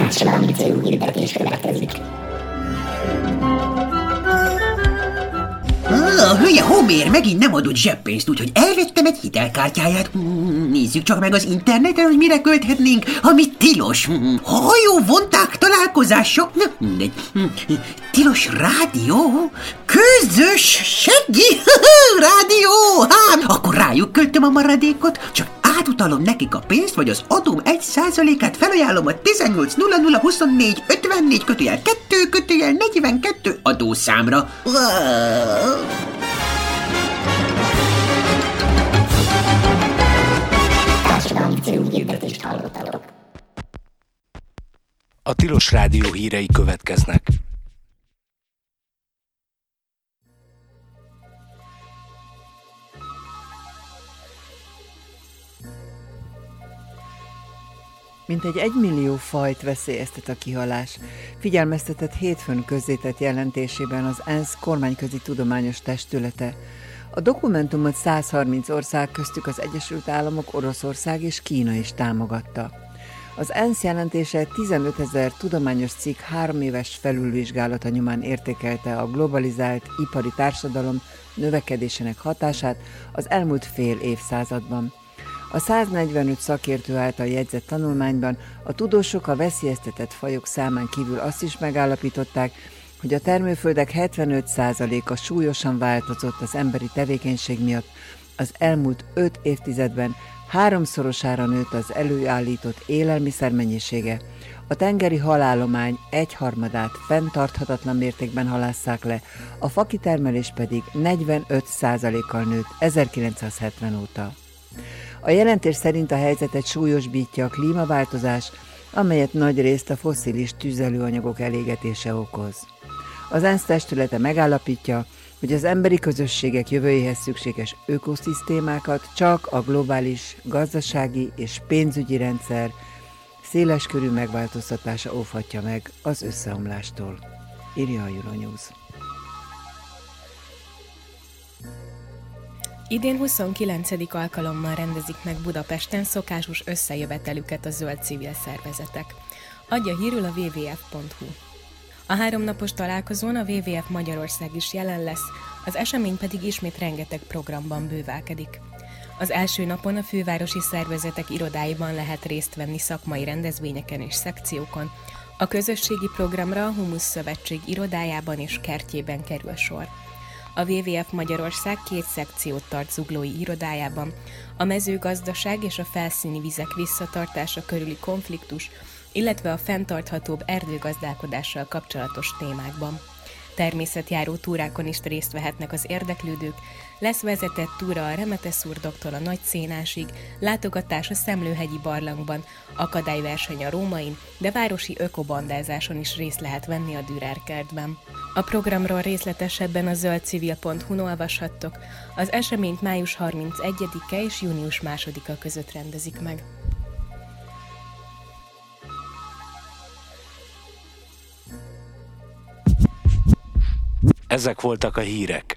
Társadalmi célú hirdetés következik. A hülye Homér megint nem adott zseppénzt, úgyhogy elvettem egy hitelkártyáját. Nézzük csak meg az interneten, hogy mire költhetnénk, ami tilos. Hajóvonták találkozása. Mindegy. Tilos rádió? Közös seggi rádió? Akkor rájuk költöm a maradékot, csak átutalom nekik a pénzt, vagy az adóm 1%-át felajánlom a 18.0024.54/2/42 adószámra. Társadalmi célú hirdetést hallottatok. A Tilos Rádió hírei következnek. Mintegy 1 millió fajt veszélyeztet a kihalás, figyelmeztetett hétfőn közzétett jelentésében az ENSZ kormányközi tudományos testülete. A dokumentumot 130 ország, köztük az Egyesült Államok, Oroszország és Kína is támogatta. Az ENSZ jelentése 15 000 tudományos cikk 3 éves felülvizsgálata nyomán értékelte a globalizált ipari társadalom növekedésének hatását az elmúlt fél évszázadban. A 145 szakértő által jegyzett tanulmányban a tudósok a veszélyeztetett fajok számán kívül azt is megállapították, hogy a termőföldek 75%-a súlyosan változott az emberi tevékenység miatt, az elmúlt 5 évtizedben 3-szorosára nőtt az előállított élelmiszer mennyisége, a tengeri halállomány 1/3 fenntarthatatlan mértékben halásszák le, a fakitermelés pedig 45%-kal nőtt 1970 óta. A jelentés szerint a helyzetet súlyosbítja a klímaváltozás, amelyet nagyrészt a fosszilis tüzelőanyagok elégetése okoz. Az ENSZ testülete megállapítja, hogy az emberi közösségek jövőjéhez szükséges ökoszisztémákat csak a globális gazdasági és pénzügyi rendszer széleskörű megváltoztatása óvhatja meg az összeomlástól, írja a Euronews. Idén 29. alkalommal rendezik meg Budapesten szokásos összejövetelüket a zöld civil szervezetek. Adja hírül a wwf.hu. A 3 napos találkozón a WWF Magyarország is jelen lesz, az esemény pedig ismét rengeteg programban bővelkedik. Az első napon a fővárosi szervezetek irodáiban lehet részt venni szakmai rendezvényeken és szekciókon, a közösségi programra a Humusz Szövetség irodájában és kertjében kerül sor. A WWF Magyarország 2 szekciót tart zuglói irodájában, a mezőgazdaság és a felszíni vizek visszatartása körüli konfliktus, illetve a fenntarthatóbb erdőgazdálkodással kapcsolatos témákban. Természetjáró túrákon is részt vehetnek az érdeklődők, lesz vezetett túra a Remeteszurdoktól a Nagyszénásig, látogatás a Szemlőhegyi barlangban, akadályverseny a Rómain, de városi ökobandázáson is részt lehet venni a Dürer kertben. A programról részletesebben a zöldcivil.hu-n olvashattok, az eseményt május 31-e és június 2-a között rendezik meg. Ezek voltak a hírek.